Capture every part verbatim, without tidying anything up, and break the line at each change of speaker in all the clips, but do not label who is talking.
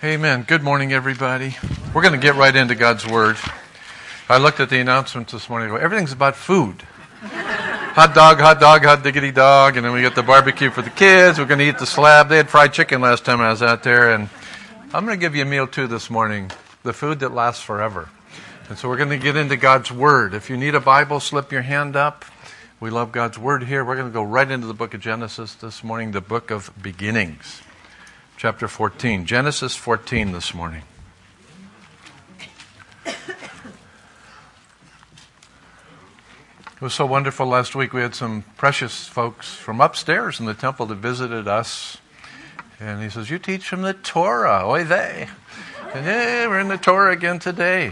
Amen. Good morning, everybody. We're going to get right into God's Word. I looked at the announcements this morning. Everything's about food. Hot dog, hot dog, hot diggity dog. And then we got the barbecue for the kids. We're going to eat the slab. They had fried chicken last time I was out there. And I'm going to give you a meal, too, this morning. The food that lasts forever. And so we're going to get into God's Word. If you need a Bible, slip your hand up. We love God's Word here. We're going to go right into the book of Genesis this morning, the book of beginnings. Chapter fourteen, Genesis fourteen this morning. It was so wonderful last week. We had some precious folks from upstairs in the temple that visited us. And he says, you teach from the Torah, oy vey. And yeah, we're in the Torah again today.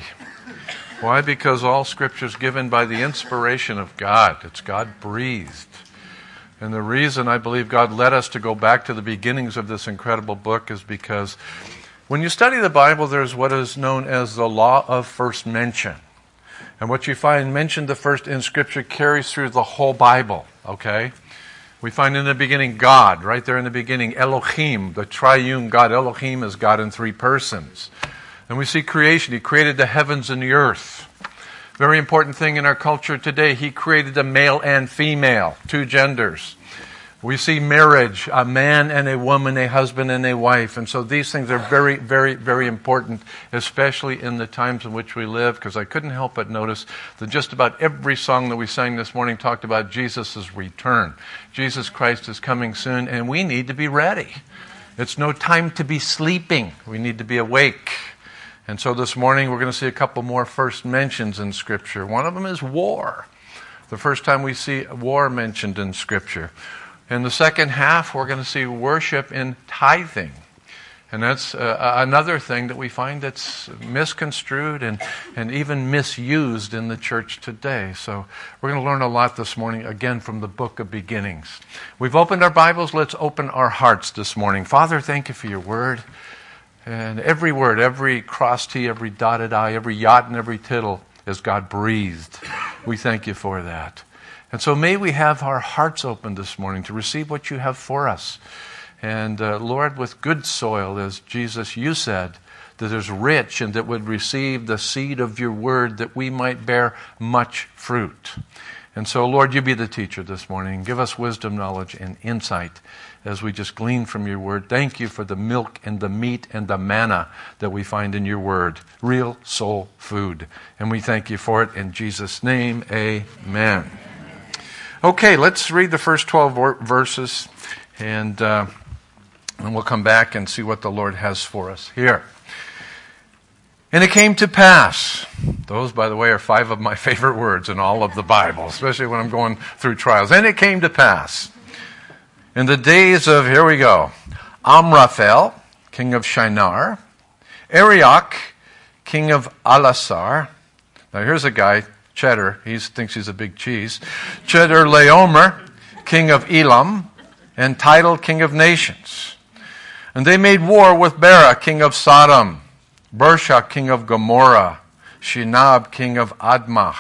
Why? Because all Scripture is given by the inspiration of God. It's God-breathed. And the reason I believe God led us to go back to the beginnings of this incredible book is because when you study the Bible, there's what is known as the law of first mention. And what you find mentioned the first in Scripture carries through the whole Bible, okay? We find in the beginning God, right there in the beginning, Elohim, the triune God. Elohim is God in three persons. And we see creation. He created the heavens and the earth. Very important thing in our culture today. He created a male and female, two genders. We see marriage, a man and a woman, a husband and a wife. And so these things are very, very, very important, especially in the times in which we live, because I couldn't help but notice that just about every song that we sang this morning talked about Jesus' return. Jesus Christ is coming soon, and we need to be ready. It's no time to be sleeping. We need to be awake. And so this morning we're going to see a couple more first mentions in Scripture. One of them is war. The first time we see war mentioned in Scripture. In the second half, we're going to see worship in tithing. And that's uh, another thing that we find that's misconstrued and, and even misused in the church today. So we're going to learn a lot this morning, again, from the book of beginnings. We've opened our Bibles. Let's open our hearts this morning. Father, thank you for your word. And every word, every cross T, every dotted I, every yot and every tittle is God breathed. We thank you for that. And so may we have our hearts open this morning to receive what you have for us. And uh, Lord, with good soil, as Jesus, you said, that is rich and that would receive the seed of your word that we might bear much fruit. And so, Lord, you be the teacher this morning. Give us wisdom, knowledge, and insight as we just glean from your word. Thank you for the milk and the meat and the manna that we find in your word. Real soul food. And we thank you for it in Jesus' name. Amen. Okay, let's read the first twelve verses, and, uh, and we'll come back and see what the Lord has for us here. And it came to pass. Those, by the way, are five of my favorite words in all of the Bible, especially when I'm going through trials. And it came to pass. In the days of, here we go, Amraphel, king of Shinar, Arioch, king of Elasar. Now here's a guy, Cheddar, he thinks he's a big cheese. Chedorlaomer, king of Elam, and Tidal, king of nations. And they made war with Bera, king of Sodom, Bersha, king of Gomorrah, Shinab, king of Admah,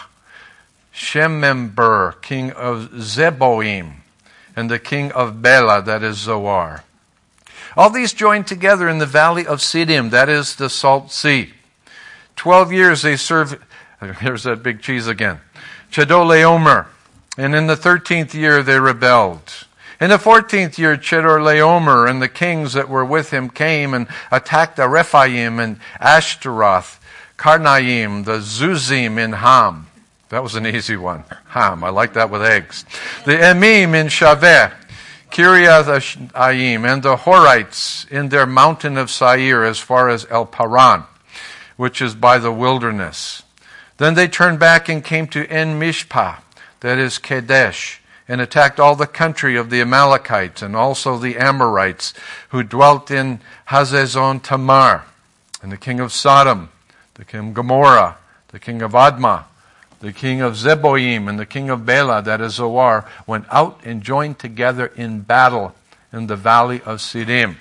Shemember, king of Zeboim, and the king of Bela, that is Zoar. All these joined together in the valley of Siddim, that is the Salt Sea. Twelve years they served, here's that big cheese again, Chedorlaomer, and in the thirteenth year they rebelled. In the fourteenth year, Chedorlaomer and the kings that were with him came and attacked the Rephaim and Ashtaroth, Karnaim, the Zuzim in Ham. That was an easy one. Ham, I like that with eggs. The Emim in Shaveh, Kiriath-Ayim, and the Horites in their mountain of Seir as far as El Paran, which is by the wilderness. Then they turned back and came to En Mishpah, that is Kadesh, and attacked all the country of the Amalekites and also the Amorites who dwelt in Hazezon Tamar, and the king of Sodom, the king of Gomorrah, the king of Admah, the king of Zeboim, and the king of Bela, that is Zoar, went out and joined together in battle in the valley of Siddim.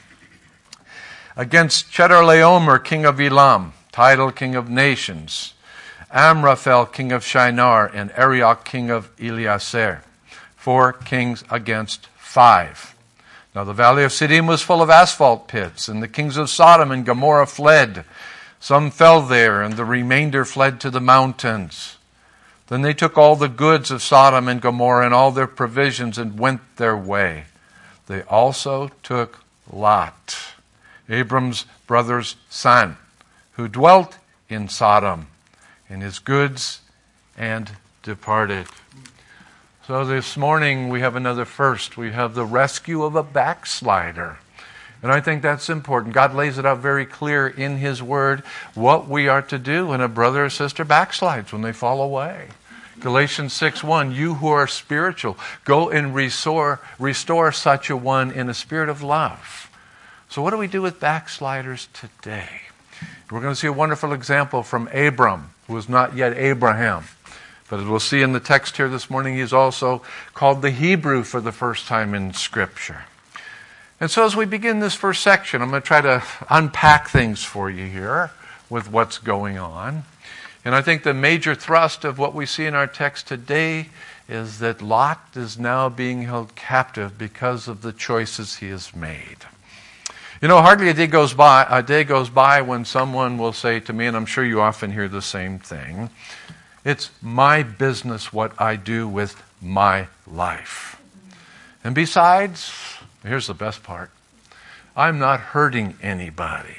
Against Chedorlaomer, king of Elam, Tidal, king of nations, Amraphel, king of Shinar, and Arioch, king of Eliezer. Four kings against five. Now the valley of Siddim was full of asphalt pits, and the kings of Sodom and Gomorrah fled. Some fell there, and the remainder fled to the mountains. Then they took all the goods of Sodom and Gomorrah and all their provisions and went their way. They also took Lot, Abram's brother's son, who dwelt in Sodom, and his goods, and departed. So this morning we have another first. We have the rescue of a backslider. And I think that's important. God lays it out very clear in His Word what we are to do when a brother or sister backslides, when they fall away. Galatians six one, you who are spiritual, go and restore, restore such a one in a spirit of love. So what do we do with backsliders today? We're going to see a wonderful example from Abram, who was not yet Abraham. But as we'll see in the text here this morning, he's also called the Hebrew for the first time in Scripture. And so as we begin this first section, I'm going to try to unpack things for you here with what's going on. And I think the major thrust of what we see in our text today is that Lot is now being held captive because of the choices he has made. You know, hardly a day goes by, a day goes by when someone will say to me, and I'm sure you often hear the same thing, it's my business what I do with my life. And besides, here's the best part, I'm not hurting anybody.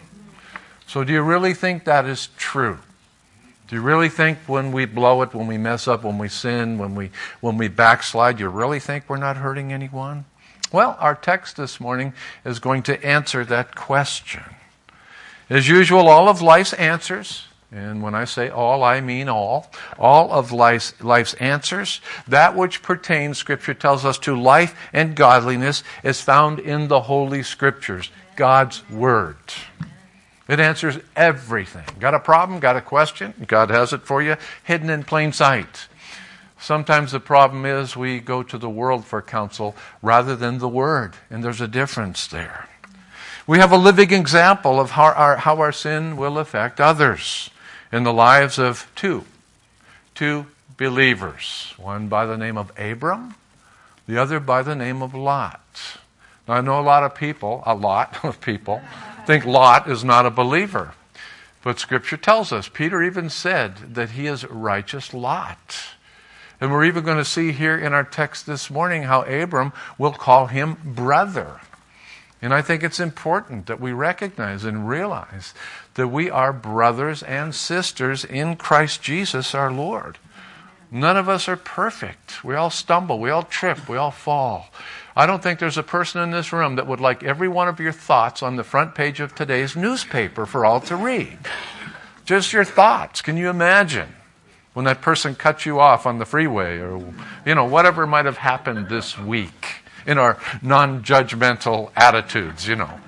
So do you really think that is true? Do you really think when we blow it, when we mess up, when we sin, when we when we backslide, you really think we're not hurting anyone? Well, our text this morning is going to answer that question. As usual, all of life's answers, and when I say all, I mean all, all of life's, life's answers, that which pertains, Scripture tells us, to life and godliness is found in the Holy Scriptures, God's Word. It answers everything. Got a problem? Got a question? God has it for you, hidden in plain sight. Sometimes the problem is we go to the world for counsel rather than the Word, and there's a difference there. We have a living example of how our, how our sin will affect others in the lives of two, two believers, one by the name of Abram, the other by the name of Lot. Now, I know a lot of people, a lot of people, think Lot is not a believer. But Scripture tells us, Peter even said that he is righteous Lot. And we're even going to see here in our text this morning how Abram will call him brother. And I think it's important that we recognize and realize that we are brothers and sisters in Christ Jesus our Lord. None of us are perfect. We all stumble, we all trip, we all fall. I don't think there's a person in this room that would like every one of your thoughts on the front page of today's newspaper for all to read. Just your thoughts. Can you imagine when that person cut you off on the freeway or, you know, whatever might have happened this week in our non-judgmental attitudes, you know.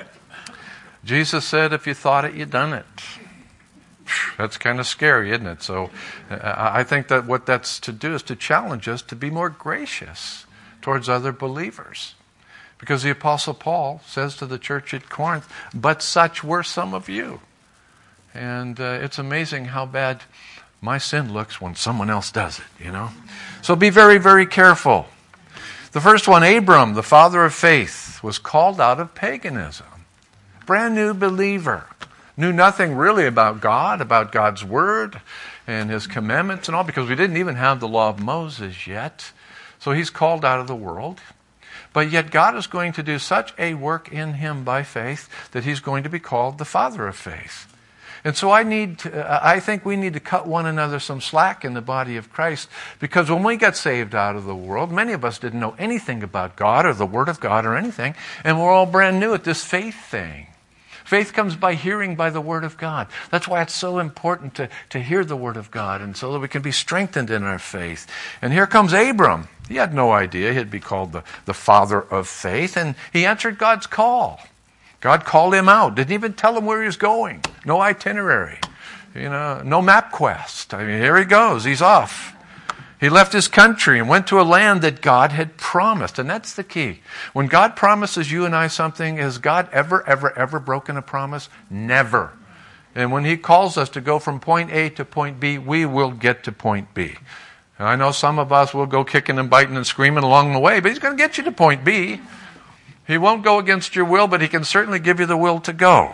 Jesus said, if you thought it, you done it. That's kind of scary, isn't it? So I think that what that's to do is to challenge us to be more gracious towards other believers. Because the Apostle Paul says to the church at Corinth, but such were some of you. And uh, it's amazing how bad my sin looks when someone else does it, you know. So be very, very careful. The first one, Abram, the father of faith, was called out of paganism. Brand new believer. Knew nothing really about God, about God's Word and His commandments and all, because we didn't even have the law of Moses yet. So he's called out of the world. But yet God is going to do such a work in him by faith that he's going to be called the father of faith. And so I need to, I think we need to cut one another some slack in the body of Christ, because when we got saved out of the world, many of us didn't know anything about God or the Word of God or anything, and we're all brand new at this faith thing. Faith comes by hearing by the Word of God. That's why it's so important to, to hear the Word of God, and so that we can be strengthened in our faith. And here comes Abram. He had no idea he'd be called the, the father of faith, and he answered God's call. God called him out. Didn't even tell him where he was going. No itinerary. You know, no map quest. I mean, here he goes. He's off. He left his country and went to a land that God had promised. And that's the key. When God promises you and I something, has God ever, ever, ever broken a promise? Never. And when He calls us to go from point A to point B, we will get to point B. And I know some of us will go kicking and biting and screaming along the way, but He's going to get you to point B. He won't go against your will, but he can certainly give you the will to go.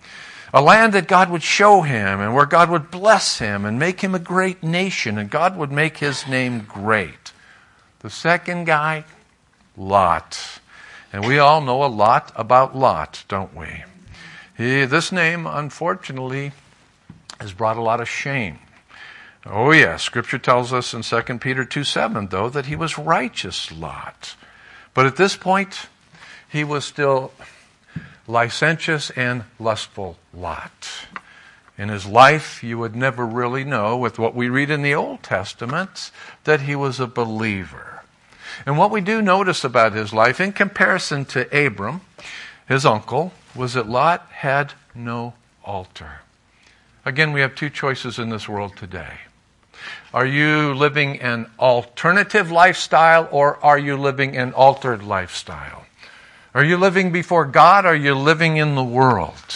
A land that God would show him and where God would bless him and make him a great nation and God would make his name great. The second guy, Lot. And we all know a lot about Lot, don't we? He, this name, unfortunately, has brought a lot of shame. Oh yes, Scripture tells us in Second Peter two seven, though, that he was righteous Lot. But at this point, he was still licentious and lustful Lot. In his life, you would never really know, with what we read in the Old Testament, that he was a believer. And what we do notice about his life, in comparison to Abram, his uncle, was that Lot had no altar. Again, we have two choices in this world today. Are you living an alternative lifestyle or are you living an altered lifestyle? Are you living before God or are you living in the world?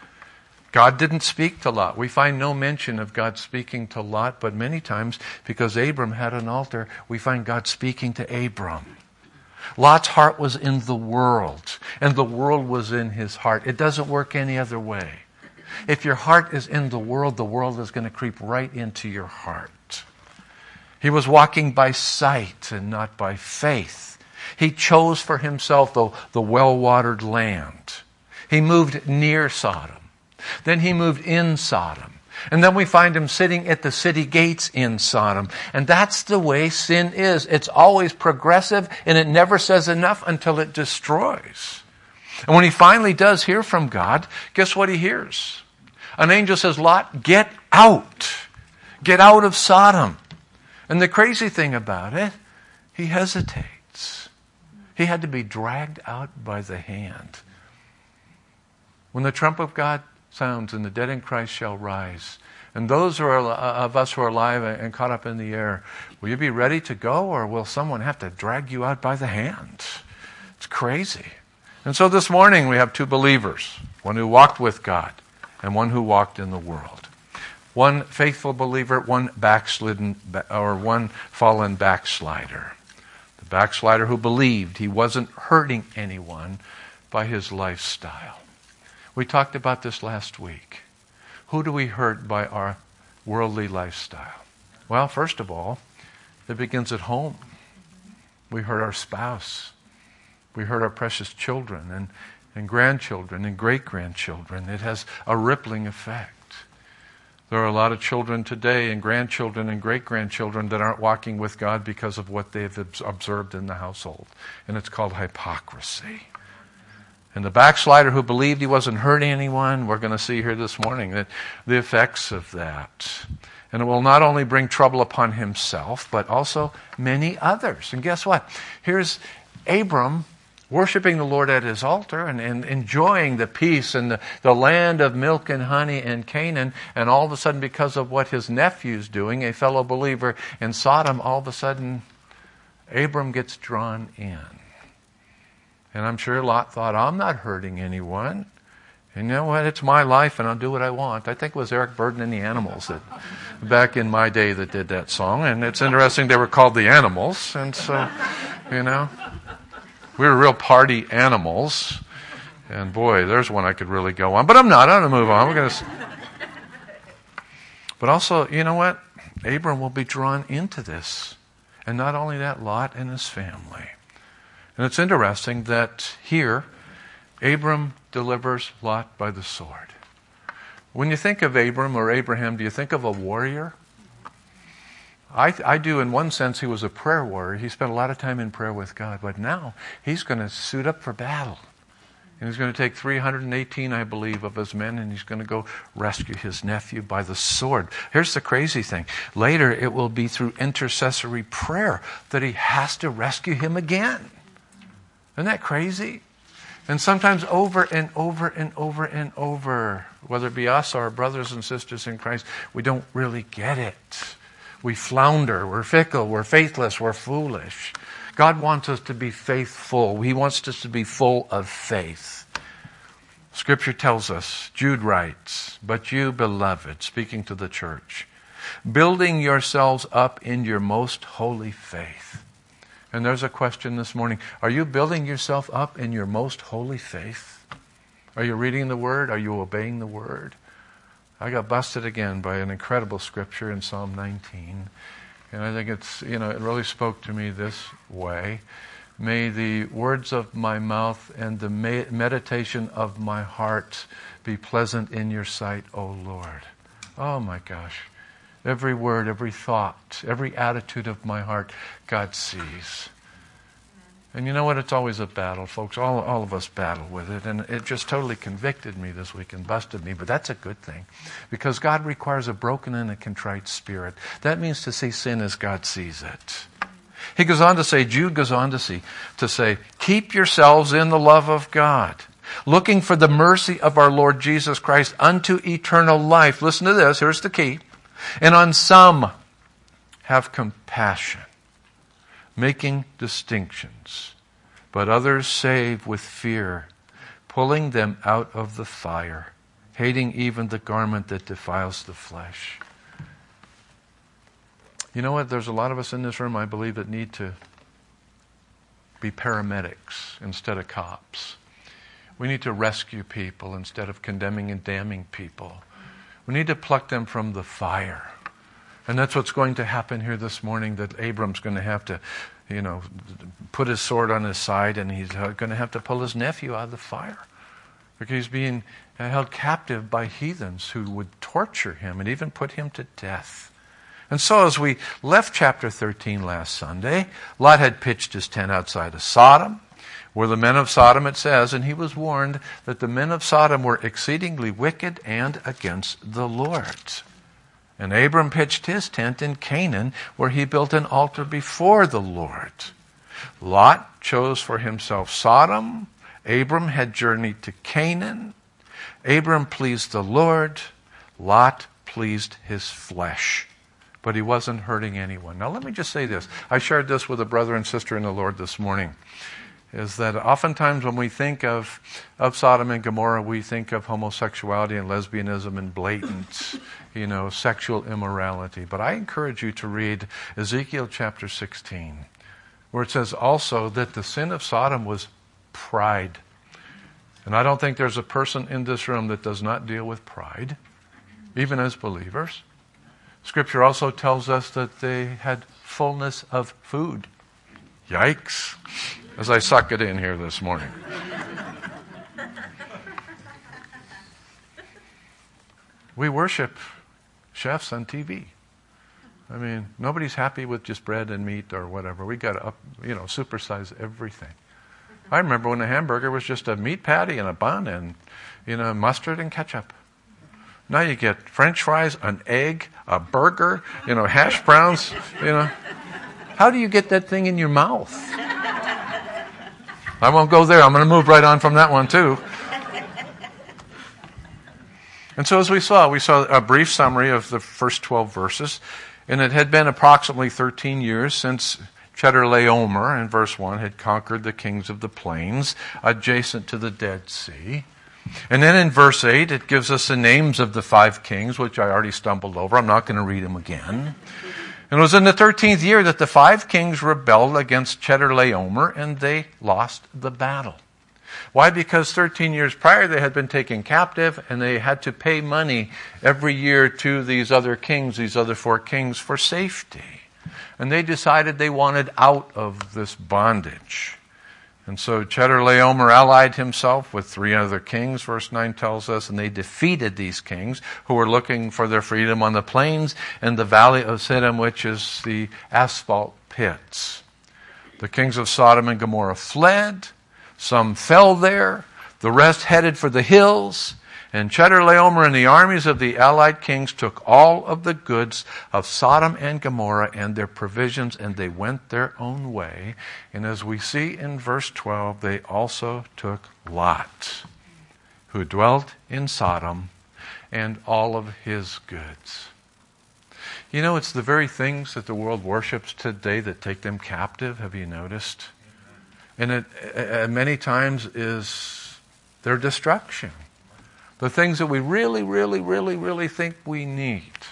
God didn't speak to Lot. We find no mention of God speaking to Lot, but many times, because Abram had an altar, we find God speaking to Abram. Lot's heart was in the world, and the world was in his heart. It doesn't work any other way. If your heart is in the world, the world is going to creep right into your heart. He was walking by sight and not by faith. He chose for himself the, the well-watered land. He moved near Sodom. Then he moved in Sodom. And then we find him sitting at the city gates in Sodom. And that's the way sin is. It's always progressive and it never says enough until it destroys. And when he finally does hear from God, guess what he hears? An angel says, Lot, get out. Get out of Sodom. And the crazy thing about it, he hesitates. He had to be dragged out by the hand. When the trump of God sounds and the dead in Christ shall rise, and those who are, uh, of us who are alive and caught up in the air, will you be ready to go or will someone have to drag you out by the hand? It's crazy. And so this morning we have two believers, one who walked with God and one who walked in the world. One faithful believer, one backslidden or one fallen backslider. The backslider who believed he wasn't hurting anyone by his lifestyle. We talked about this last week. Who do we hurt by our worldly lifestyle? Well, first of all, it begins at home. We hurt our spouse. We hurt our precious children and, and grandchildren and great-grandchildren. It has a rippling effect. There are a lot of children today and grandchildren and great-grandchildren that aren't walking with God because of what they've observed in the household. And it's called hypocrisy. And the backslider who believed he wasn't hurting anyone, we're going to see here this morning that the effects of that. And it will not only bring trouble upon himself, but also many others. And guess what? Here's Abram worshiping the Lord at his altar and, and enjoying the peace and the, the land of milk and honey and Canaan. And all of a sudden, because of what his nephew's doing, a fellow believer in Sodom, all of a sudden, Abram gets drawn in. And I'm sure Lot thought, I'm not hurting anyone. And you know what? It's my life and I'll do what I want. I think it was Eric Burden and the Animals that back in my day that did that song. And it's interesting they were called the Animals. And so, you know, we were real party animals. And boy, there's one I could really go on. But I'm not. I'm going to move on. We're going to. But also, you know what? Abram will be drawn into this. And not only that, Lot and his family. And it's interesting that here, Abram delivers Lot by the sword. When you think of Abram or Abraham, do you think of a warrior? I, I do in one sense. He was a prayer warrior. He spent a lot of time in prayer with God. But now he's going to suit up for battle. And he's going to take three hundred eighteen, I believe, of his men, and he's going to go rescue his nephew by the sword. Here's the crazy thing. Later, it will be through intercessory prayer that he has to rescue him again. Isn't that crazy? And sometimes over and over and over and over, whether it be us or our brothers and sisters in Christ, we don't really get it. We flounder, we're fickle, we're faithless, we're foolish. God wants us to be faithful. He wants us to be full of faith. Scripture tells us, Jude writes, "But you, beloved," speaking to the church, "building yourselves up in your most holy faith." And there's a question this morning. Are you building yourself up in your most holy faith? Are you reading the Word? Are you obeying the Word? I got busted again by an incredible scripture in Psalm nineteen. And I think it's, you know, it really spoke to me this way. May the words of my mouth and the meditation of my heart be pleasant in your sight, O Lord. Oh my gosh. Every word, every thought, every attitude of my heart, God sees. And you know what? It's always a battle, folks. All, all of us battle with it. And it just totally convicted me this week and busted me. But that's a good thing. Because God requires a broken and a contrite spirit. That means to see sin as God sees it. He goes on to say, Jude goes on to, see, to say, keep yourselves in the love of God, looking for the mercy of our Lord Jesus Christ unto eternal life. Listen to this. Here's the key. And on some have compassion, making distinctions, but others save with fear, pulling them out of the fire, hating even the garment that defiles the flesh. You know what? There's a lot of us in this room, I believe, that need to be paramedics instead of cops. We need to rescue people instead of condemning and damning people. We need to pluck them from the fire. And that's what's going to happen here this morning, that Abram's going to have to, you know, put his sword on his side, and he's going to have to pull his nephew out of the fire. Because he's being held captive by heathens who would torture him and even put him to death. And so as we left chapter thirteen last Sunday, Lot had pitched his tent outside of Sodom, where the men of Sodom, it says, and he was warned that the men of Sodom were exceedingly wicked and against the Lord. And Abram pitched his tent in Canaan, where he built an altar before the Lord. Lot chose for himself Sodom. Abram had journeyed to Canaan. Abram pleased the Lord. Lot pleased his flesh. But he wasn't hurting anyone. Now let me just say this. I shared this with a brother and sister in the Lord this morning. Is that oftentimes when we think of, of Sodom and Gomorrah, we think of homosexuality and lesbianism and blatant, you know, sexual immorality. But I encourage you to read Ezekiel chapter sixteen, where it says also that the sin of Sodom was pride. And I don't think there's a person in this room that does not deal with pride, even as believers. Scripture also tells us that they had fullness of food. Yikes. As I suck it in here this morning. We worship chefs on T V. I mean, nobody's happy with just bread and meat or whatever. We got to up, you know, supersize everything. I remember when a hamburger was just a meat patty and a bun and, you know, mustard and ketchup. Now you get French fries, an egg, a burger, you know, hash browns, you know. How do you get that thing in your mouth? I won't go there. I'm going to move right on from that one too. And so as we saw, we saw a brief summary of the first twelve verses. And it had been approximately thirteen years since Chedorlaomer, in verse one, had conquered the kings of the plains adjacent to the Dead Sea. And then in verse eight, it gives us the names of the five kings, which I already stumbled over. I'm not going to read them again. And it was in the thirteenth year that the five kings rebelled against Chedorlaomer, and they lost the battle. Why? Because thirteen years prior they had been taken captive, and they had to pay money every year to these other kings, these other four kings, for safety. And they decided they wanted out of this bondage. And so Chedorlaomer allied himself with three other kings, verse nine tells us, and they defeated these kings who were looking for their freedom on the plains and the valley of Siddim, which is the asphalt pits. The kings of Sodom and Gomorrah fled. Some fell there. The rest headed for the hills. And Chedorlaomer and the armies of the allied kings took all of the goods of Sodom and Gomorrah and their provisions, and they went their own way. And as we see in verse twelve, they also took Lot, who dwelt in Sodom, and all of his goods. You know, it's the very things that the world worships today that take them captive. Have you noticed? And it uh, many times is their destruction. The things that we really, really, really, really think we need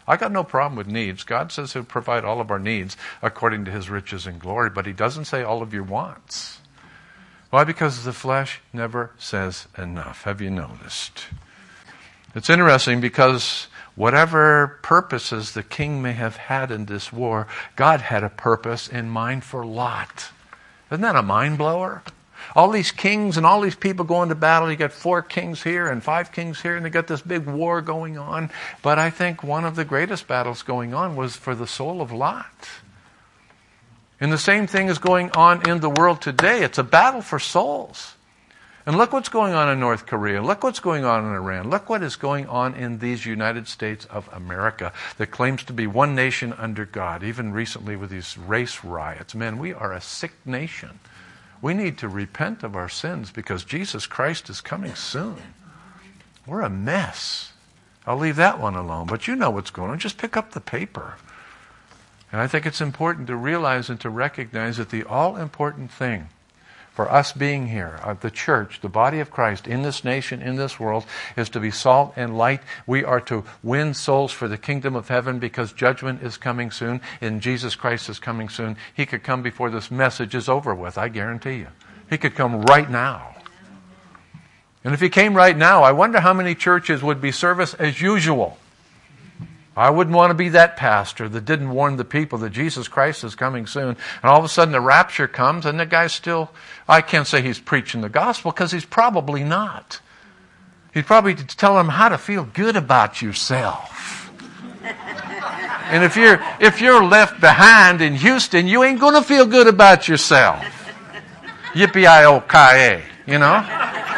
I got no problem with needs. God says he'll provide all of our needs according to his riches and glory, but he doesn't say all of your wants. Why? Because the flesh never says enough. Have you noticed? It's interesting because whatever purposes the king may have had in this war, God had a purpose in mind for Lot. Isn't that a mind blower? All these kings and all these people going to battle. You got four kings here and five kings here, and they got this big war going on. But I think one of the greatest battles going on was for the soul of Lot. And the same thing is going on in the world today. It's a battle for souls. And look what's going on in North Korea. Look what's going on in Iran. Look what is going on in these United States of America that claims to be one nation under God, even recently with these race riots. Man, we are a sick nation. We need to repent of our sins because Jesus Christ is coming soon. We're a mess. I'll leave that one alone. But you know what's going on. Just pick up the paper. And I think it's important to realize and to recognize that the all-important thing for us being here, uh, the church, the body of Christ, in this nation, in this world, is to be salt and light. We are to win souls for the kingdom of heaven because judgment is coming soon and Jesus Christ is coming soon. He could come before this message is over with, I guarantee you. He could come right now. And if he came right now, I wonder how many churches would be service as usual. I wouldn't want to be that pastor that didn't warn the people that Jesus Christ is coming soon. And all of a sudden the rapture comes and the guy's still, I can't say he's preaching the gospel because he's probably not. He's probably telling them how to feel good about yourself. And if you're, if you're left behind in Houston, you ain't going to feel good about yourself. Yippee-I-O-K-A, you know?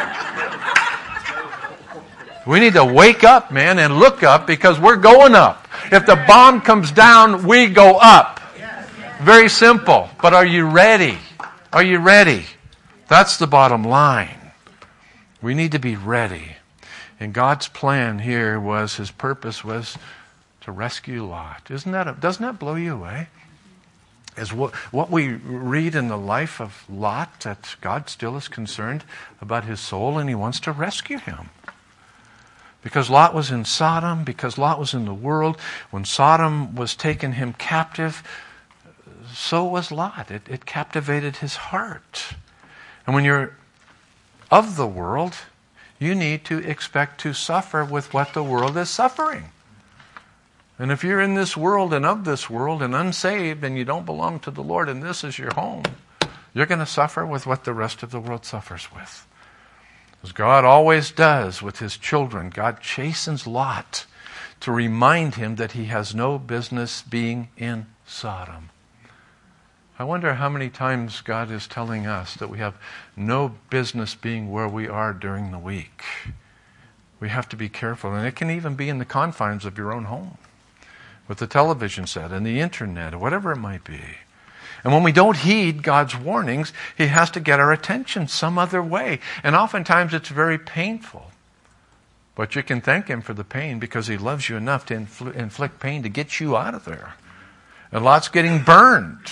We need to wake up, man, and look up because we're going up. If the bomb comes down, we go up. Very simple. But are you ready? Are you ready? That's the bottom line. We need to be ready. And God's plan here was, his purpose was to rescue Lot. Isn't that a, doesn't that blow you away? As what, what we read in the life of Lot, that God still is concerned about his soul and he wants to rescue him. Because Lot was in Sodom, because Lot was in the world, when Sodom was taking him captive, so was Lot. It, it captivated his heart. And when you're of the world, you need to expect to suffer with what the world is suffering. And if you're in this world and of this world and unsaved and you don't belong to the Lord and this is your home, you're going to suffer with what the rest of the world suffers with. As God always does with his children, God chastens Lot to remind him that he has no business being in Sodom. I wonder how many times God is telling us that we have no business being where we are during the week. We have to be careful, and it can even be in the confines of your own home, with the television set and the internet or whatever it might be. And when we don't heed God's warnings, he has to get our attention some other way. And oftentimes it's very painful. But you can thank him for the pain because he loves you enough to infl- inflict pain to get you out of there. And Lot's getting burned.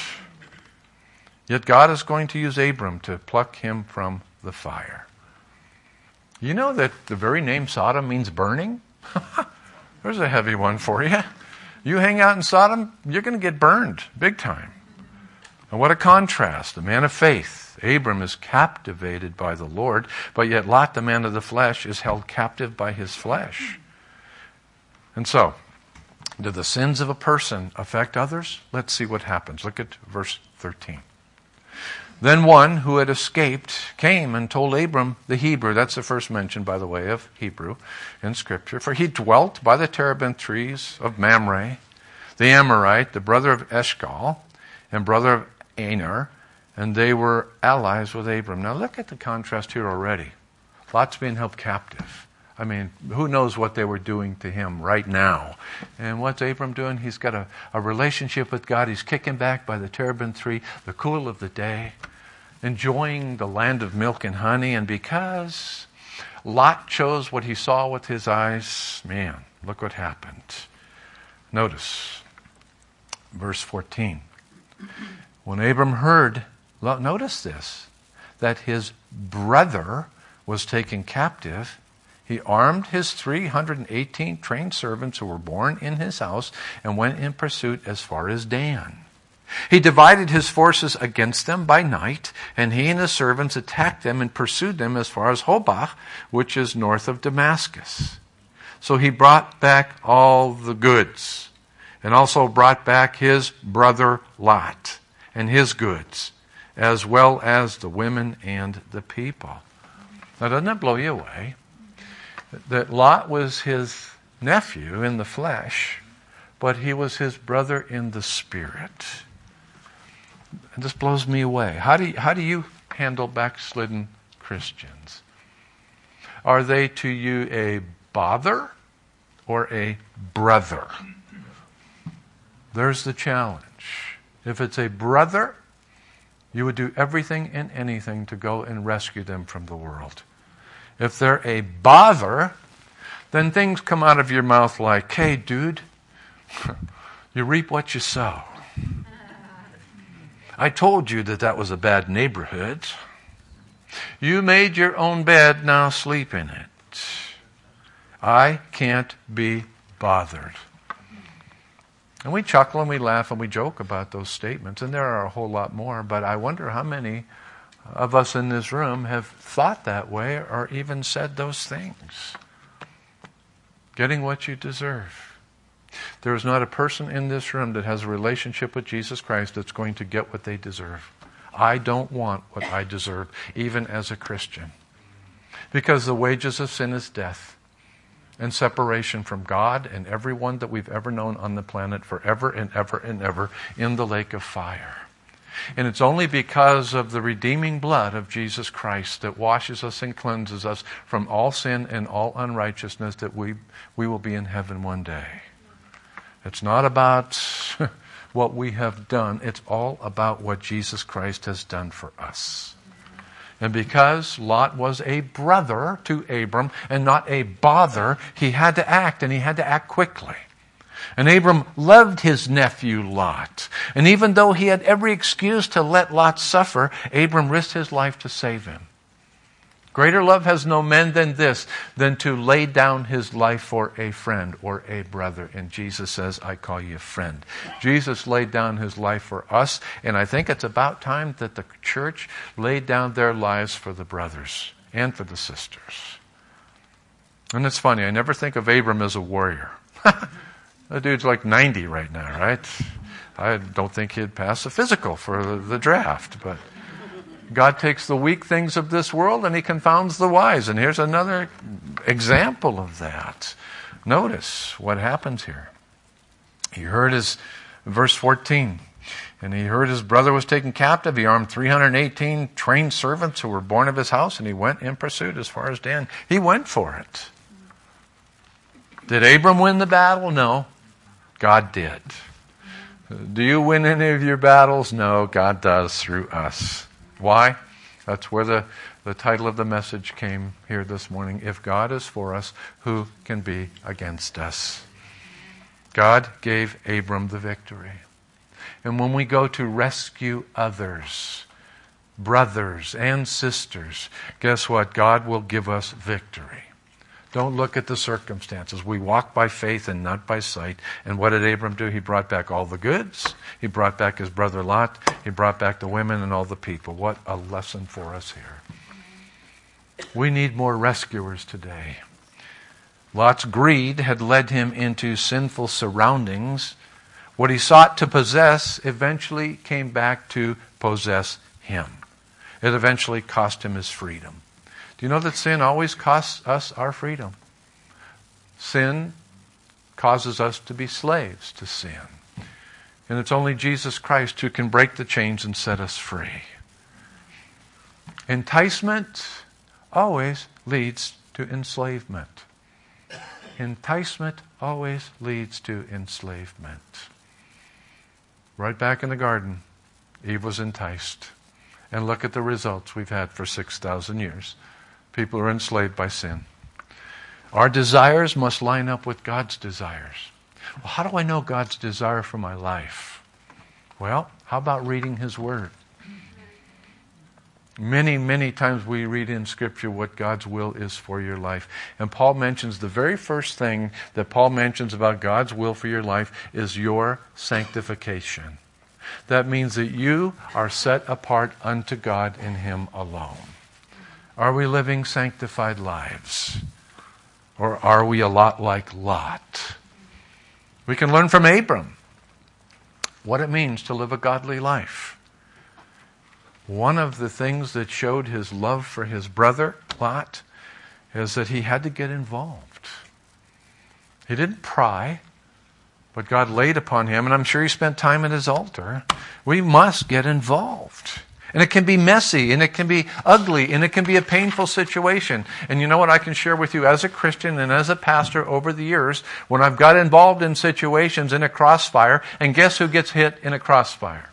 Yet God is going to use Abram to pluck him from the fire. You know that the very name Sodom means burning? There's a heavy one for you. You hang out in Sodom, you're going to get burned big time. And what a contrast. The man of faith, Abram, is captivated by the Lord, but yet Lot, the man of the flesh, is held captive by his flesh. And so, do the sins of a person affect others? Let's see what happens. Look at verse thirteen. Then one who had escaped came and told Abram the Hebrew. That's the first mention, by the way, of Hebrew in Scripture. For he dwelt by the terebinth trees of Mamre, the Amorite, the brother of Eshcol, and brother of Aner, and they were allies with Abram. Now look at the contrast here already. Lot's being held captive. I mean, who knows what they were doing to him right now. And what's Abram doing? He's got a, a relationship with God. He's kicking back by the terebinth tree, the cool of the day, enjoying the land of milk and honey. And because Lot chose what he saw with his eyes, man, look what happened. Notice verse fourteen. When Abram heard, notice this, that his brother was taken captive, He armed his three hundred eighteen trained servants who were born in his house and went in pursuit as far as Dan. He divided his forces against them by night, and he and his servants attacked them and pursued them as far as Hobah, which is north of Damascus. So he brought back all the goods, and also brought back his brother Lot and his goods, as well as the women and the people. Now, doesn't that blow you away? That Lot was his nephew in the flesh, but he was his brother in the spirit. And this blows me away. How do you, how do you handle backslidden Christians? Are they to you a bother or a brother? There's the challenge. If it's a brother, you would do everything and anything to go and rescue them from the world. If they're a bother, then things come out of your mouth like, hey, dude, you reap what you sow. I told you that that was a bad neighborhood. You made your own bed, now sleep in it. I can't be bothered. And we chuckle and we laugh and we joke about those statements, and there are a whole lot more, but I wonder how many of us in this room have thought that way or even said those things. Getting what you deserve. There is not a person in this room that has a relationship with Jesus Christ that's going to get what they deserve. I don't want what I deserve, even as a Christian. Because the wages of sin is death and separation from God and everyone that we've ever known on the planet forever and ever and ever in the lake of fire. And it's only because of the redeeming blood of Jesus Christ that washes us and cleanses us from all sin and all unrighteousness that we, we will be in heaven one day. It's not about what we have done. It's all about what Jesus Christ has done for us. And because Lot was a brother to Abram and not a bother, he had to act, and he had to act quickly. And Abram loved his nephew Lot. And even though he had every excuse to let Lot suffer, Abram risked his life to save him. Greater love has no man than this, than to lay down his life for a friend or a brother. And Jesus says, I call you a friend. Jesus laid down his life for us, and I think it's about time that the church laid down their lives for the brothers and for the sisters. And it's funny, I never think of Abram as a warrior. That dude's like ninety right now, right? I don't think he'd pass a physical for the draft, but God takes the weak things of this world and he confounds the wise. And here's another example of that. Notice what happens here. He heard his, verse fourteen, and he heard his brother was taken captive. He armed three hundred eighteen trained servants who were born of his house, and he went in pursuit as far as Dan. He went for it. Did Abram win the battle? No. God did. Do you win any of your battles? No, God does through us. Why? That's where the, the title of the message came here this morning. If God is for us, who can be against us? God gave Abram the victory. And when we go to rescue others, brothers and sisters, guess what? God will give us victory. Don't look at the circumstances. We walk by faith and not by sight. And what did Abram do? He brought back all the goods. He brought back his brother Lot. He brought back the women and all the people. What a lesson for us here. We need more rescuers today. Lot's greed had led him into sinful surroundings. What he sought to possess eventually came back to possess him. It eventually cost him his freedom. Do you know that sin always costs us our freedom? Sin causes us to be slaves to sin. And it's only Jesus Christ who can break the chains and set us free. Enticement always leads to enslavement. Enticement always leads to enslavement. Right back in the garden, Eve was enticed. And look at the results we've had for six thousand years. People are enslaved by sin. Our desires must line up with God's desires. Well, how do I know God's desire for my life? Well, how about reading His Word? Many, many times we read in Scripture what God's will is for your life. And Paul mentions the very first thing that Paul mentions about God's will for your life is your sanctification. That means that you are set apart unto God in Him alone. Are we living sanctified lives? Or are we a lot like Lot? We can learn from Abram what it means to live a godly life. One of the things that showed his love for his brother, Lot, is that he had to get involved. He didn't pry, but God laid upon him, and I'm sure he spent time at his altar. We must get involved. And it can be messy, and it can be ugly, and it can be a painful situation. And you know what I can share with you as a Christian and as a pastor over the years, when I've got involved in situations in a crossfire, and guess who gets hit in a crossfire?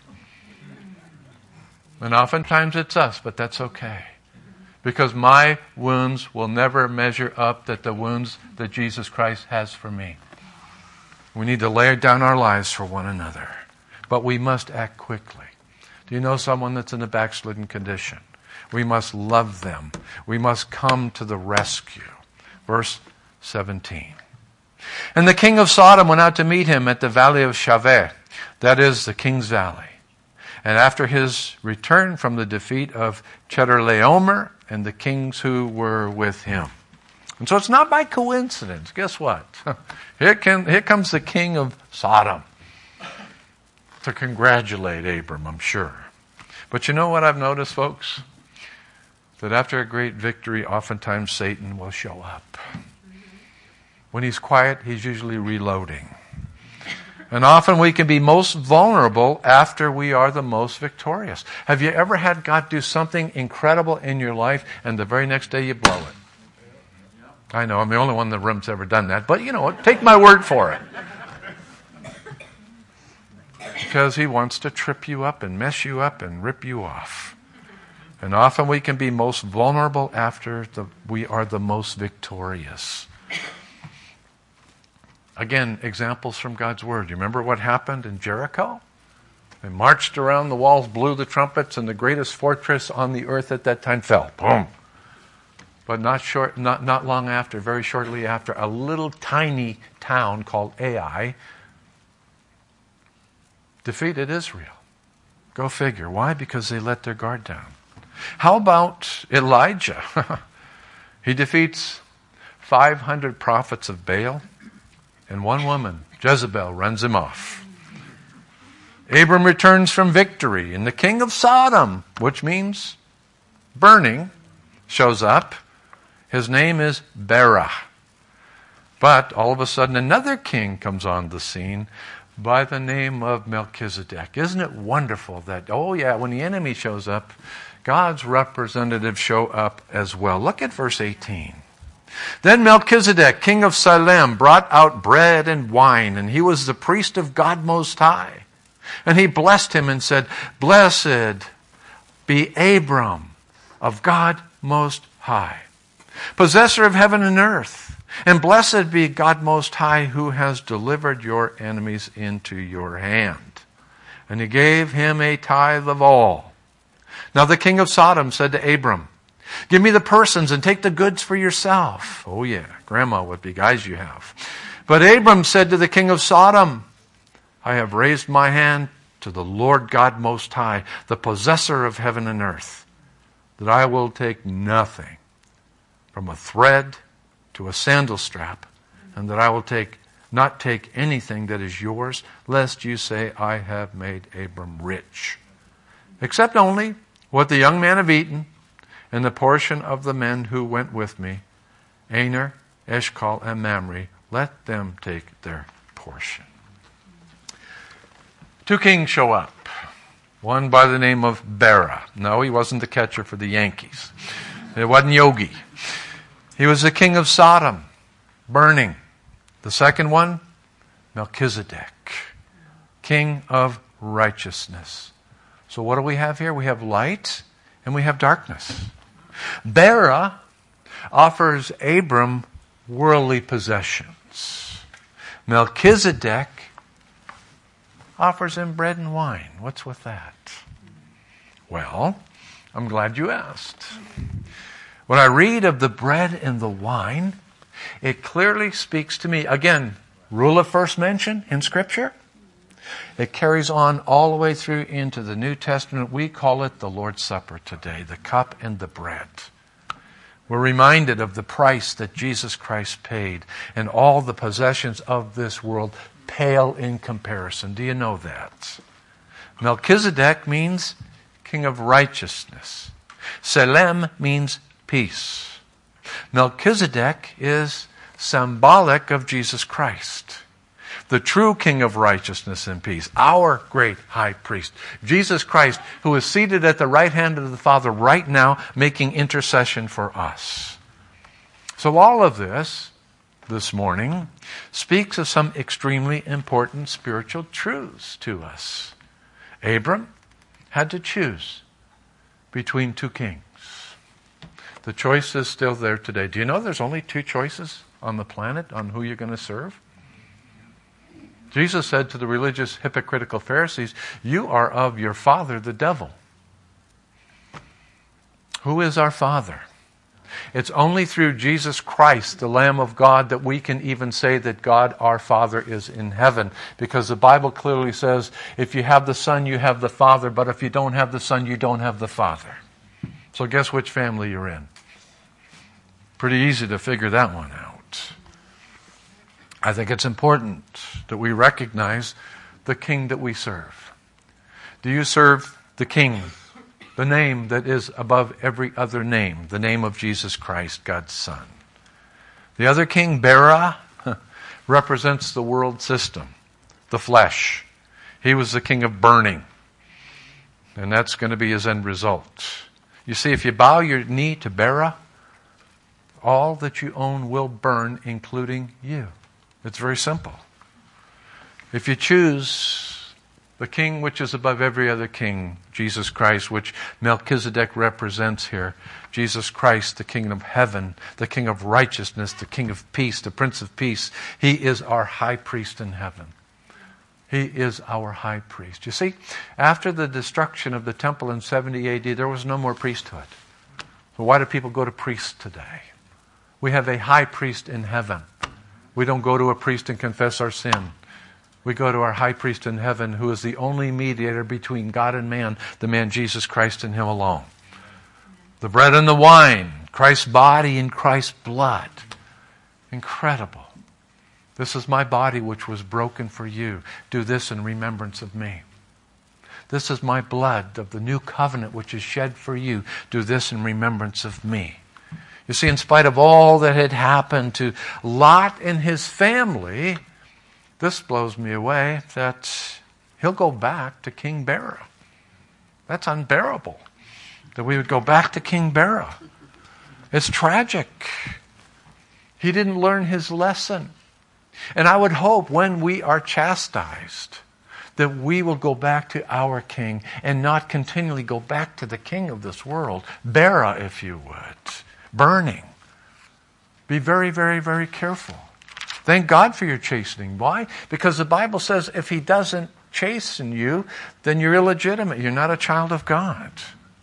And oftentimes it's us, but that's okay. Because my wounds will never measure up to the wounds that Jesus Christ has for me. We need to lay down our lives for one another. But we must act quickly. Do you know someone that's in a backslidden condition? We must love them. We must come to the rescue. Verse seventeen. And the king of Sodom went out to meet him at the valley of Shaveh, that is, the king's valley. And after his return from the defeat of Chedorlaomer and the kings who were with him. And so it's not by coincidence. Guess what? Here, can, here comes the king of Sodom to congratulate Abram, I'm sure. But you know what I've noticed, folks? That after a great victory, oftentimes Satan will show up. When he's quiet, he's usually reloading. And often we can be most vulnerable after we are the most victorious. Have you ever had God do something incredible in your life and the very next day you blow it? I know, I'm the only one in the room that's ever done that, but you know what, take my word for it. Because he wants to trip you up and mess you up and rip you off. And often we can be most vulnerable after the, we are the most victorious. Again, examples from God's Word. You remember what happened in Jericho? They marched around the walls, blew the trumpets, and the greatest fortress on the earth at that time fell. Boom. But not short, not, not long after, very shortly after, a little tiny town called Ai defeated Israel. Go figure. Why? Because they let their guard down. How about Elijah? He defeats five hundred prophets of Baal. And one woman, Jezebel, runs him off. Abram returns from victory, and the king of Sodom, which means burning, shows up. His name is Bera. But all of a sudden another king comes on the scene by the name of Melchizedek. Isn't it wonderful that, oh yeah, when the enemy shows up, God's representatives show up as well. Look at verse eighteen. Then Melchizedek, king of Salem, brought out bread and wine, and he was the priest of God Most High. And he blessed him and said, Blessed be Abram of God Most High, possessor of heaven and earth. And blessed be God Most High, who has delivered your enemies into your hand. And he gave him a tithe of all. Now the king of Sodom said to Abram, Give me the persons and take the goods for yourself. Oh yeah, grandma, what big eyes you have. But Abram said to the king of Sodom, I have raised my hand to the Lord God Most High, the possessor of heaven and earth, that I will take nothing from a thread to a sandal strap, and that I will take not take anything that is yours, lest you say, I have made Abram rich. Except only what the young men have eaten, and the portion of the men who went with me, Aner, Eshcol, and Mamre, let them take their portion. Two kings show up. One by the name of Bera. No, he wasn't the catcher for the Yankees. It wasn't Yogi. He was the king of Sodom, burning. The second one, Melchizedek, king of righteousness. So what do we have here? We have light and we have darkness. Bera offers Abram worldly possessions. Melchizedek offers him bread and wine. What's with that? Well, I'm glad you asked. When I read of the bread and the wine, it clearly speaks to me. Again, rule of first mention in Scripture. It carries on all the way through into the New Testament. We call it the Lord's Supper today, the cup and the bread. We're reminded of the price that Jesus Christ paid, and all the possessions of this world pale in comparison. Do you know that? Melchizedek means king of righteousness. Salem means peace. Melchizedek is symbolic of Jesus Christ, the true king of righteousness and peace, our great high priest, Jesus Christ, who is seated at the right hand of the Father right now, making intercession for us. So all of this, this morning, speaks of some extremely important spiritual truths to us. Abram had to choose between two kings. The choice is still there today. Do you know there's only two choices on the planet on who you're going to serve? Jesus said to the religious, hypocritical Pharisees, you are of your father, the devil. Who is our father? It's only through Jesus Christ, the Lamb of God, that we can even say that God our Father is in heaven. Because the Bible clearly says, if you have the Son, you have the Father. But if you don't have the Son, you don't have the Father. So guess which family you're in? Pretty easy to figure that one out. I think it's important that we recognize the King that we serve. Do you serve the King, the name that is above every other name, the name of Jesus Christ, God's Son? The other king, Bera, represents the world system, the flesh. He was the king of burning, and that's going to be his end result. You see, if you bow your knee to Bera, all that you own will burn, including you. It's very simple. If you choose the king which is above every other king, Jesus Christ, which Melchizedek represents here, Jesus Christ, the King of heaven, the King of righteousness, the King of peace, the Prince of peace, he is our high priest in heaven. He is our high priest. You see, after the destruction of the temple in seventy A D, there was no more priesthood. So why do people go to priests today? We have a high priest in heaven. We don't go to a priest and confess our sin. We go to our high priest in heaven, who is the only mediator between God and man, the man Jesus Christ and him alone. The bread and the wine, Christ's body and Christ's blood. Incredible. This is my body which was broken for you. Do this in remembrance of me. This is my blood of the new covenant which is shed for you. Do this in remembrance of me. You see, in spite of all that had happened to Lot and his family, this blows me away that he'll go back to King Bera. That's unbearable, that we would go back to King Bera. It's tragic. He didn't learn his lesson. And I would hope when we are chastised that we will go back to our king and not continually go back to the king of this world, Bera, if you would. Burning. Be very, very, very careful. Thank God for your chastening. Why? Because the Bible says if he doesn't chasten you, then you're illegitimate. You're not a child of God.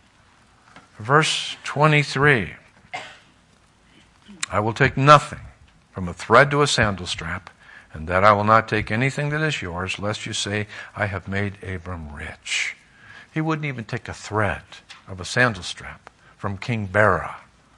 Verse twenty-three. I will take nothing from a thread to a sandal strap, and that I will not take anything that is yours, lest you say, I have made Abram rich. He wouldn't even take a thread of a sandal strap from King Bera.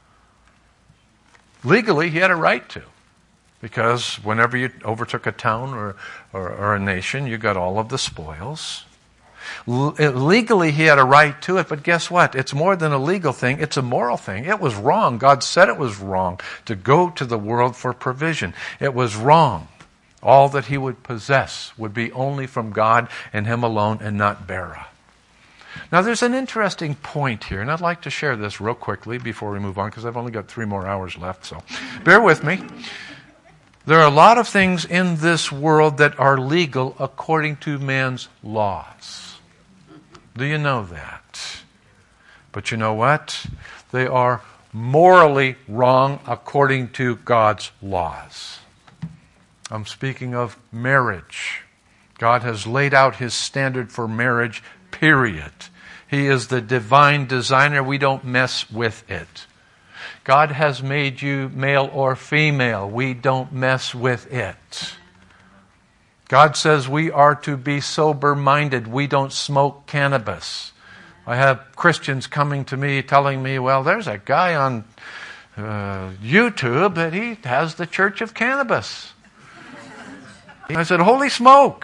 Legally, he had a right to, because whenever you overtook a town or, or, or a nation, you got all of the spoils. L- legally, he had a right to it, but guess what? It's more than a legal thing. It's a moral thing. It was wrong. God said it was wrong to go to the world for provision. It was wrong. All that he would possess would be only from God and him alone and not Bera. Now, there's an interesting point here, and I'd like to share this real quickly before we move on, because I've only got three more hours left, so bear with me. There are a lot of things in this world that are legal according to man's laws. Do you know that? But you know what? They are morally wrong according to God's laws. I'm speaking of marriage. God has laid out his standard for marriage, period. He is the divine designer. We don't mess with it. God has made you male or female. We don't mess with it. God says we are to be sober-minded. We don't smoke cannabis. I have Christians coming to me telling me, well, there's a guy on uh, YouTube that he has the Church of Cannabis. I said, holy smoke.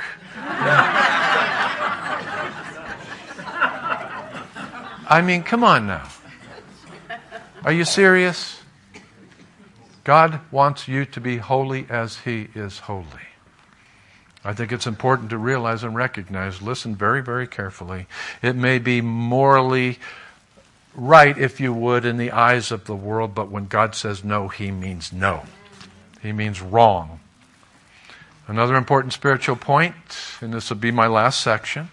I mean, come on now. Are you serious? God wants you to be holy as He is holy. I think it's important to realize and recognize, listen very, very carefully. It may be morally right, if you would, in the eyes of the world, but when God says no, He means no. He means wrong. Another important spiritual point, and this will be my last section.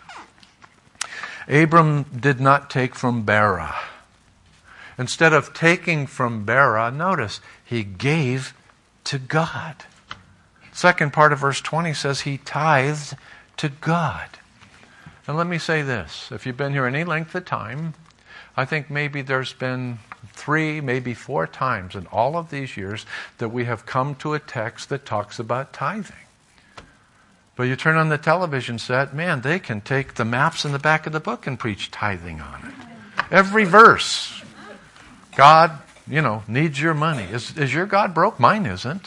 Abram did not take from Bera. Instead of taking from Bera, notice, he gave to God. Second part of verse twenty says he tithed to God. And let me say this. If you've been here any length of time, I think maybe there's been three, maybe four times in all of these years that we have come to a text that talks about tithing. But you turn on the television set, man, they can take the maps in the back of the book and preach tithing on it. Every verse. God, you know, needs your money. Is, is your God broke? Mine isn't.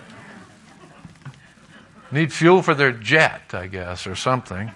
Need fuel for their jet, I guess, or something.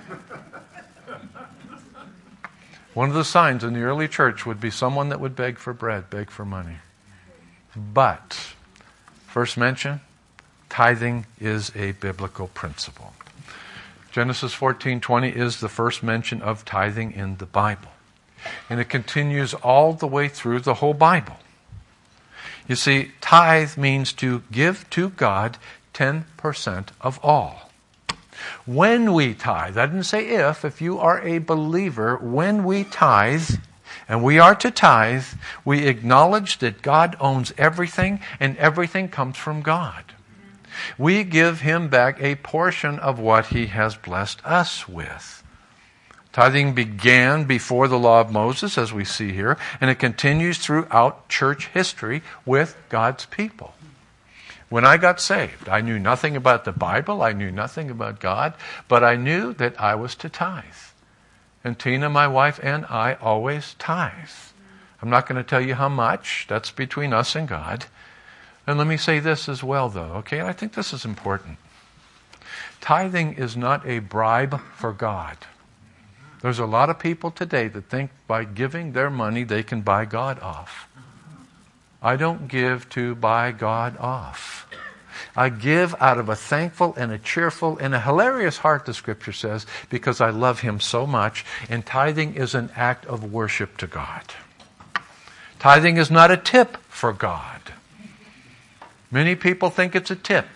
One of the signs in the early church would be someone that would beg for bread, beg for money. But, first mention, tithing is a biblical principle. Genesis fourteen twenty is the first mention of tithing in the Bible. And it continues all the way through the whole Bible. You see, tithe means to give to God ten percent of all. When we tithe, I didn't say if, if you are a believer, when we tithe, and we are to tithe, we acknowledge that God owns everything and everything comes from God. We give Him back a portion of what He has blessed us with. Tithing began before the law of Moses, as we see here, and it continues throughout church history with God's people. When I got saved, I knew nothing about the Bible, I knew nothing about God, but I knew that I was to tithe. And Tina, my wife, and I always tithe. I'm not going to tell you how much. That's between us and God. And let me say this as well, though, okay? I think this is important. Tithing is not a bribe for God. There's a lot of people today that think by giving their money they can buy God off. I don't give to buy God off. I give out of a thankful and a cheerful and a hilarious heart, the Scripture says, because I love Him so much. And tithing is an act of worship to God. Tithing is not a tip for God. Many people think it's a tip.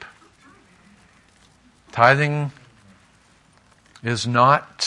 Tithing is not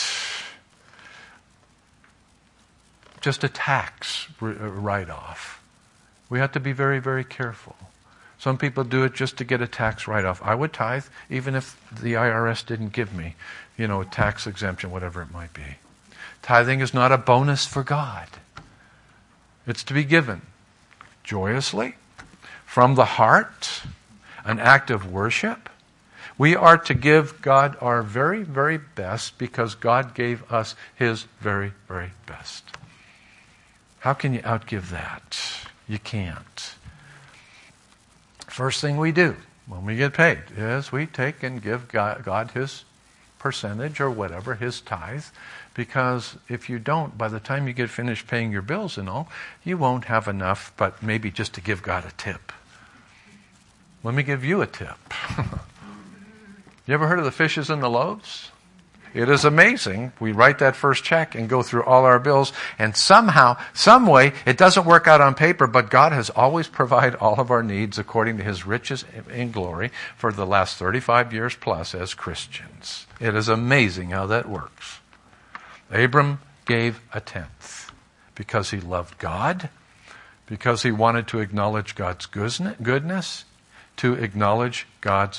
just a tax write-off. We have to be very, very careful. Some people do it just to get a tax write-off. I would tithe even if the I R S didn't give me, you know, a tax exemption, whatever it might be. Tithing is not a bonus for God. It's to be given joyously, from the heart, an act of worship. We are to give God our very, very best because God gave us His very, very best. How can you outgive that? You can't. First thing we do when we get paid is we take and give God, God His percentage or whatever, His tithe, because if you don't, by the time you get finished paying your bills and all, you won't have enough, but maybe just to give God a tip. Let me give you a tip. You ever heard of the fishes and the loaves? It is amazing. We write that first check and go through all our bills, and somehow, some way, it doesn't work out on paper, but God has always provided all of our needs according to His riches in glory for the last thirty-five years plus as Christians. It is amazing how that works. Abram gave a tenth because he loved God, because he wanted to acknowledge God's goodness, to acknowledge God's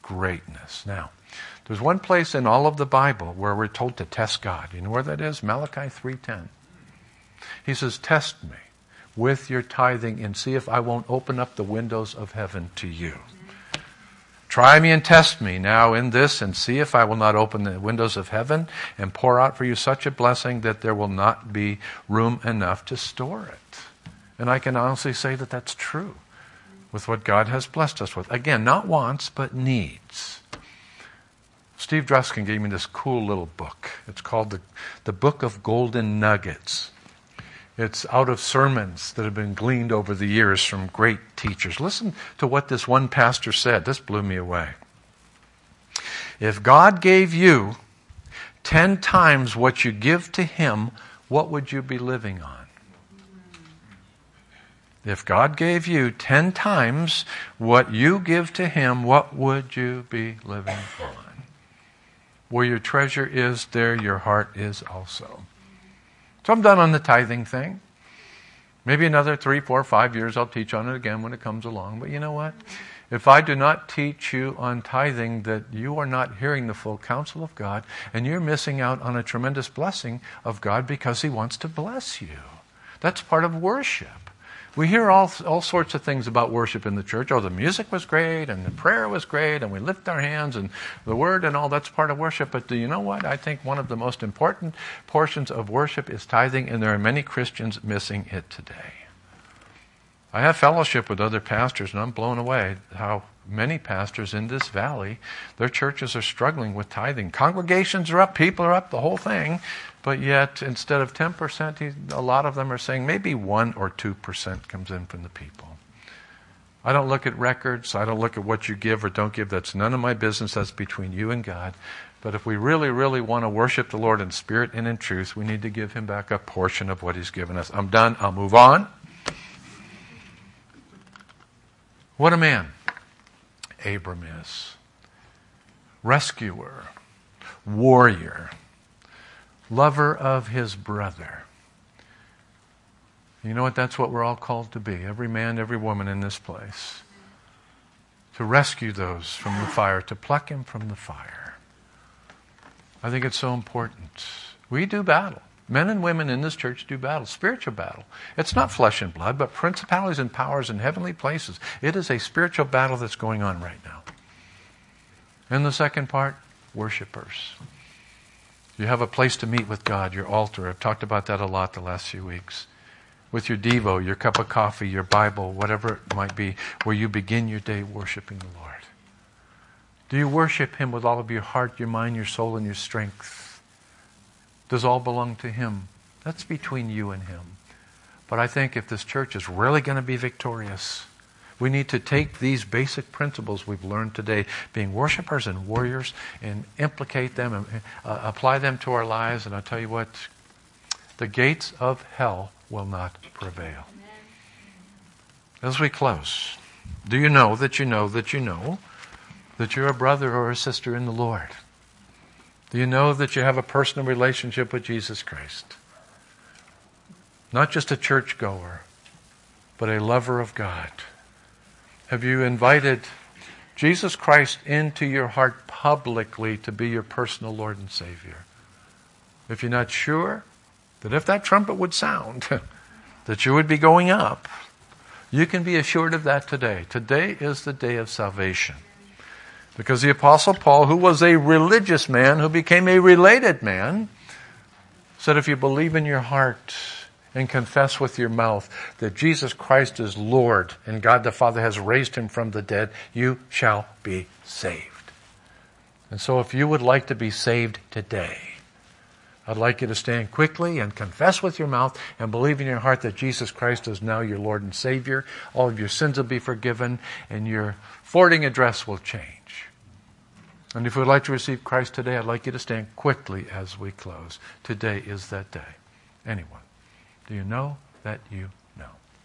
greatness. Now, there's one place in all of the Bible where we're told to test God. You know where that is? Malachi three ten. He says, test me with your tithing and see if I won't open up the windows of heaven to you. Try me and test me now in this and see if I will not open the windows of heaven and pour out for you such a blessing that there will not be room enough to store it. And I can honestly say that that's true with what God has blessed us with. Again, not wants, but needs. Steve Druskin gave me this cool little book. It's called the, the Book of Golden Nuggets. It's out of sermons that have been gleaned over the years from great teachers. Listen to what this one pastor said. This blew me away. If God gave you ten times what you give to Him, what would you be living on? If God gave you ten times what you give to Him, what would you be living on? Where your treasure is, there your heart is also. So I'm done on the tithing thing. Maybe another three, four, five years I'll teach on it again when it comes along. But you know what? If I do not teach you on tithing, that you are not hearing the full counsel of God, and you're missing out on a tremendous blessing of God because He wants to bless you. That's part of worship. We hear all all sorts of things about worship in the church. Oh, the music was great, and the prayer was great, and we lift our hands, and the word and all, that's part of worship. But do you know what? I think one of the most important portions of worship is tithing, and there are many Christians missing it today. I have fellowship with other pastors, and I'm blown away how many pastors in this valley, their churches are struggling with tithing. Congregations are up, people are up, the whole thing. But yet, instead of ten percent, a lot of them are saying maybe one or two percent comes in from the people. I don't look at records. I don't look at what you give or don't give. That's none of my business. That's between you and God. But if we really, really want to worship the Lord in spirit and in truth, we need to give Him back a portion of what He's given us. I'm done. I'll move on. What a man Abram is. Rescuer. Warrior. Lover of his brother. You know what? That's what we're all called to be. Every man, every woman in this place. To rescue those from the fire. To pluck him from the fire. I think it's so important. We do battle. Men and women in this church do battle. Spiritual battle. It's not flesh and blood, but principalities and powers in heavenly places. It is a spiritual battle that's going on right now. And the second part, worshipers. You have a place to meet with God, your altar. I've talked about that a lot the last few weeks. With your Devo, your cup of coffee, your Bible, whatever it might be, where you begin your day worshiping the Lord. Do you worship Him with all of your heart, your mind, your soul, and your strength? Does all belong to Him? That's between you and Him. But I think if this church is really going to be victorious, we need to take these basic principles we've learned today, being worshipers and warriors, and implicate them and uh, apply them to our lives. And I'll tell you what, the gates of hell will not prevail. As we close, do you know that you know that you know that you're a brother or a sister in the Lord? Do you know that you have a personal relationship with Jesus Christ? Not just a churchgoer, but a lover of God. Have you invited Jesus Christ into your heart publicly to be your personal Lord and Savior? If you're not sure that if that trumpet would sound, that you would be going up, you can be assured of that today. Today is the day of salvation. Because the Apostle Paul, who was a religious man, who became a related man, said if you believe in your heart and confess with your mouth that Jesus Christ is Lord and God the Father has raised Him from the dead, you shall be saved. And so if you would like to be saved today, I'd like you to stand quickly and confess with your mouth and believe in your heart that Jesus Christ is now your Lord and Savior. All of your sins will be forgiven and your forwarding address will change. And if you would like to receive Christ today, I'd like you to stand quickly as we close. Today is that day. Anyone? Do you know that you know?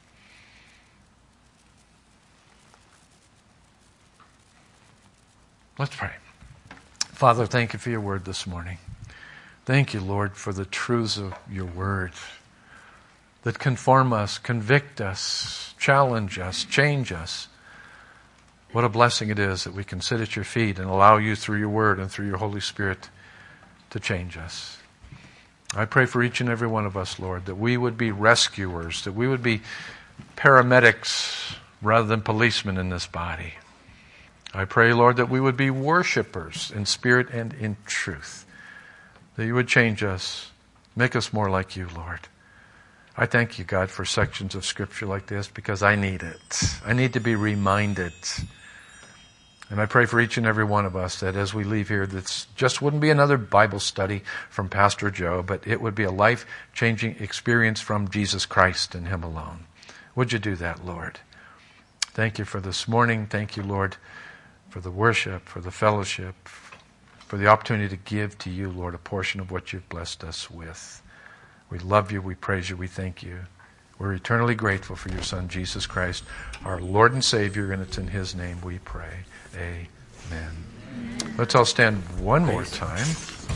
Let's pray. Father, thank you for your word this morning. Thank you, Lord, for the truths of your word that conform us, convict us, challenge us, change us. What a blessing it is that we can sit at your feet and allow you through your word and through your Holy Spirit to change us. I pray for each and every one of us, Lord, that we would be rescuers, that we would be paramedics rather than policemen in this body. I pray, Lord, that we would be worshipers in spirit and in truth, that you would change us, make us more like you, Lord. I thank you, God, for sections of Scripture like this because I need it. I need to be reminded. And I pray for each and every one of us that as we leave here, this just wouldn't be another Bible study from Pastor Joe, but it would be a life-changing experience from Jesus Christ and Him alone. Would you do that, Lord? Thank you for this morning. Thank you, Lord, for the worship, for the fellowship, for the opportunity to give to you, Lord, a portion of what you've blessed us with. We love you, we praise you, we thank you. We're eternally grateful for your Son, Jesus Christ, our Lord and Savior, and it's in His name we pray. Amen. Let's all stand one more time.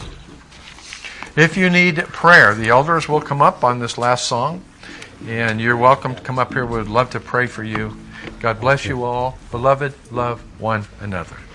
If you need prayer, the elders will come up on this last song, and you're welcome to come up here. We'd love to pray for you. God bless you all. Beloved, love one another.